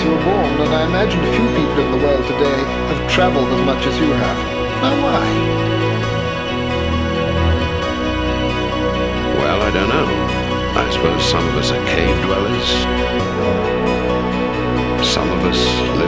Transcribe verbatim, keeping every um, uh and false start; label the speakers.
Speaker 1: you were born, and I imagine few people in the world today have traveled as much as you have. Now why?
Speaker 2: Well, I don't know. I suppose some of us are cave dwellers. Some of us live